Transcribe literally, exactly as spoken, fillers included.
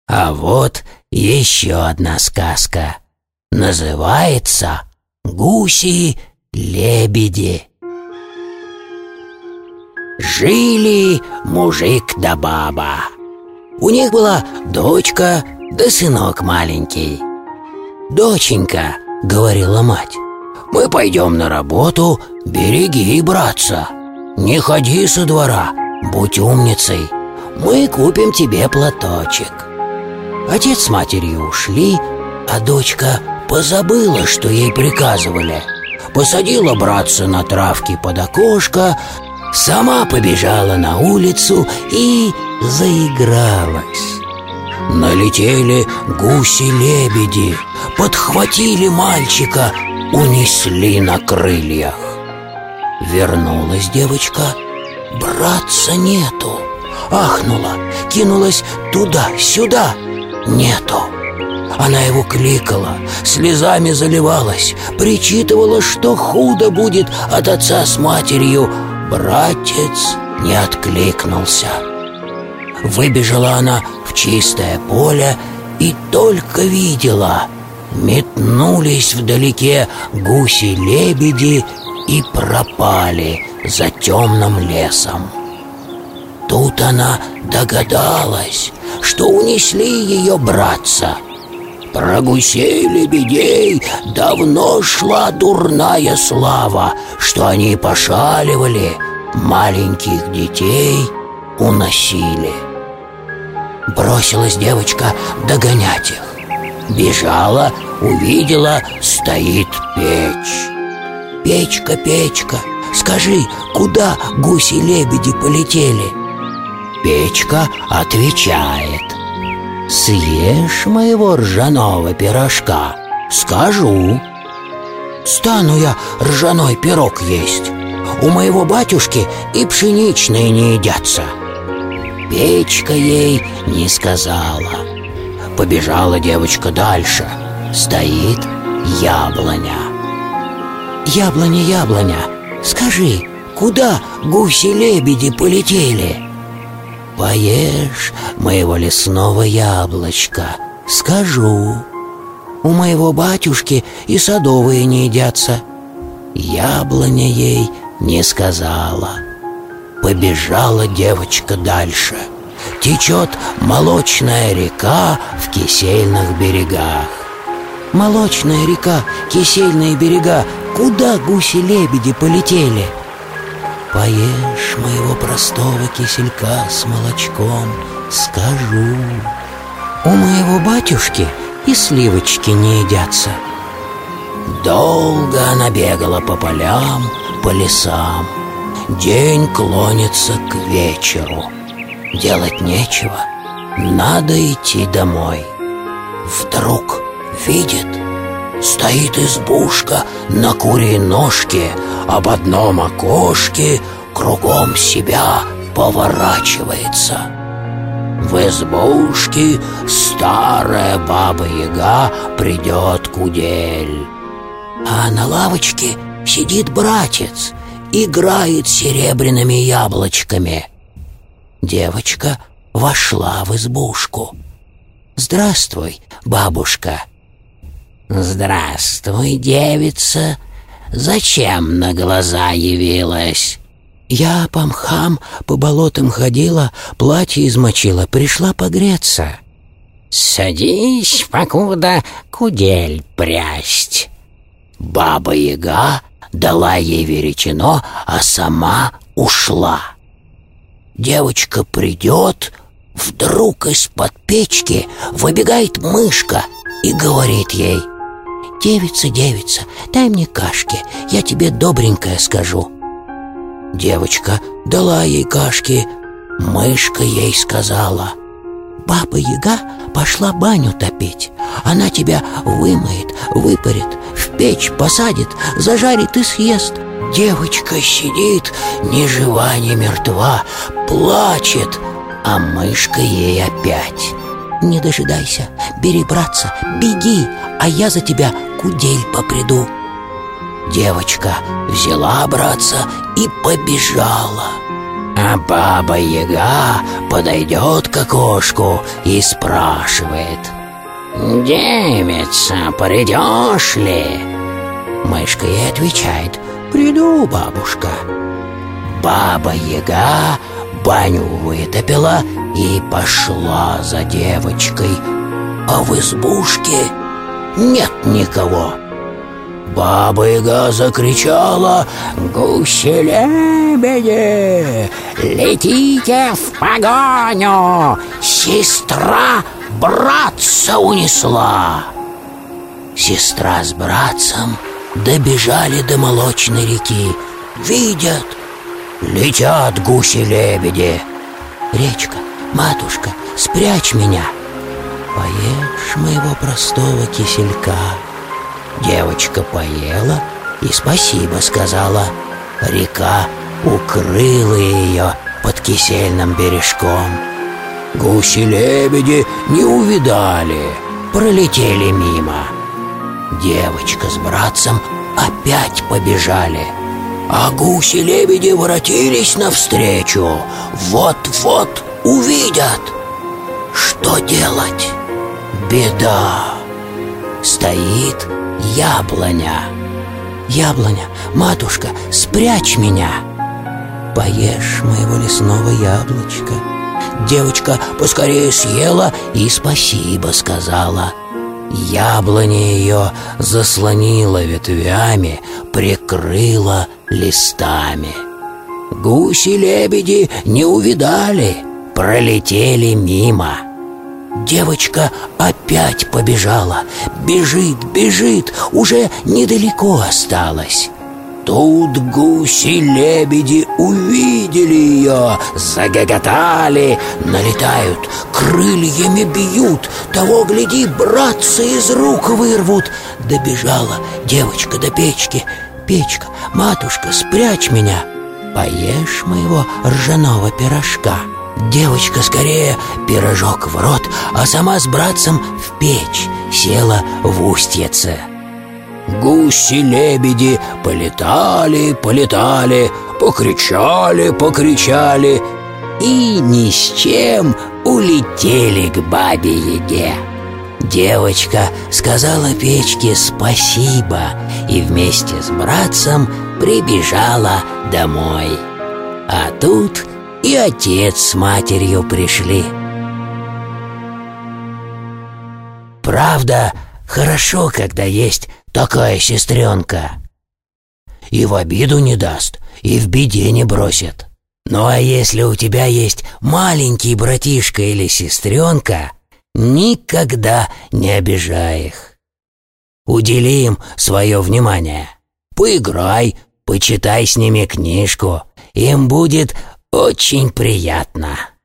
А вот еще одна сказка. Называется «Гуси-лебеди». Жили мужик да баба. У них была дочка да сынок маленький. «Доченька, — говорила мать, — мы пойдем на работу, береги, братца. Не ходи со двора, будь умницей. Мы купим тебе платочек». Отец с матерью ушли, а дочка позабыла, что ей приказывали. Посадила братца на травке под окошко, сама побежала на улицу и заигралась. Налетели гуси-лебеди, подхватили мальчика, унесли на крыльях. Вернулась девочка, братца нету. Ахнула, кинулась туда-сюда, нету. Она его кликала, слезами заливалась, причитывала, что худо будет от отца с матерью. Братец не откликнулся. Выбежала она в чистое поле и только видела, метнулись вдалеке гуси-лебеди и пропали за темным лесом. Тут она догадалась, что унесли ее братца. Про гусей-лебедей давно шла дурная слава, что они пошаливали, маленьких детей уносили. Бросилась девочка догонять их. Бежала, увидела, стоит печь. «Печка, печка, скажи, куда гуси-лебеди полетели?» Печка отвечает: «Съешь моего ржаного пирожка, скажу». Стану я ржаной пирог есть. У моего батюшки и пшеничные не едятся. Печка ей не сказала. Побежала девочка дальше. Стоит яблоня. «Яблоня, яблоня, скажи, куда гуси-лебеди полетели?» «Поешь моего лесного яблочка, скажу. У моего батюшки и садовые не едятся». Яблоня ей не сказала. Побежала девочка дальше. Течет молочная река в кисельных берегах. «Молочная река, кисельные берега, куда гуси-лебеди полетели?» «Поешь моего простого киселька с молочком, скажу. У моего батюшки и сливочки не едятся». Долго она бегала по полям, по лесам. День клонится к вечеру. Делать нечего, надо идти домой. Вдруг видит, стоит избушка на курьей ножке, об одном окошке кругом себя поворачивается. В избушке старая баба-яга придет кудель. А на лавочке сидит братец, играет серебряными яблочками. Девочка вошла в избушку. «Здравствуй, бабушка». «Здравствуй, девица. Зачем на глаза явилась?» «Я по мхам, по болотам ходила, платье измочила, пришла погреться». «Садись, покуда кудель прясть». Баба-яга дала ей веретено, а сама ушла. Девочка придет, вдруг из-под печки выбегает мышка и говорит ей: «Девица, девица, дай мне кашки, я тебе добренькое скажу». Девочка дала ей кашки. Мышка ей сказала: «Баба-яга пошла баню топить. Она тебя вымоет, выпарит, в печь посадит, зажарит и съест». Девочка сидит, ни жива, ни мертва, плачет, а мышка ей опять: «Не дожидайся, бери, братца, беги, а я за тебя кудель поприду». Девочка взяла братца и побежала. А Баба-Яга подойдет к окошку и спрашивает: «Девица, придешь ли?» Мышка ей отвечает: «Приду, бабушка». Баба-Яга баню вытопила и пошла за девочкой, а в избушке нет никого. Баба-Яга закричала: «Гуси-лебеди, летите в погоню! Сестра братца унесла!» Сестра с братцем добежали до молочной реки. Видят, летят гуси-лебеди. «Речка, матушка, спрячь меня, поешь моего простого киселька». Девочка поела и спасибо сказала. Река укрыла ее под кисельным бережком. Гуси-лебеди не увидали, пролетели мимо. Девочка с братцем опять побежали, а гуси-лебеди воротились навстречу. Вот-вот увидят. Что делать? Беда. Стоит яблоня. «Яблоня, матушка, спрячь меня, поешь моего лесного яблочка». Девочка поскорее съела и спасибо сказала. Яблоня ее заслонила ветвями, прикрыла листами. Гуси-лебеди не увидали, пролетели мимо. Девочка опять побежала. Бежит, бежит, уже недалеко осталось. Тут гуси-лебеди увидели ее, загоготали, налетают, крыльями бьют, того, гляди, братца из рук вырвут. Добежала девочка до печки. «Печка, матушка, спрячь меня, поешь моего ржаного пирожка». Девочка скорее пирожок в рот, а сама с братцем в печь села в устьице. Гуси-лебеди полетали, полетали, покричали, покричали и ни с чем улетели к Бабе-Яге. Девочка сказала печке спасибо и вместе с братцем прибежала домой. А тут и отец с матерью пришли. Правда, хорошо, когда есть такая сестренка. И в обиду не даст, и в беде не бросит. Ну а если у тебя есть маленький братишка или сестренка, никогда не обижай их. Удели им свое внимание. Поиграй, почитай с ними книжку. Им будет очень приятно.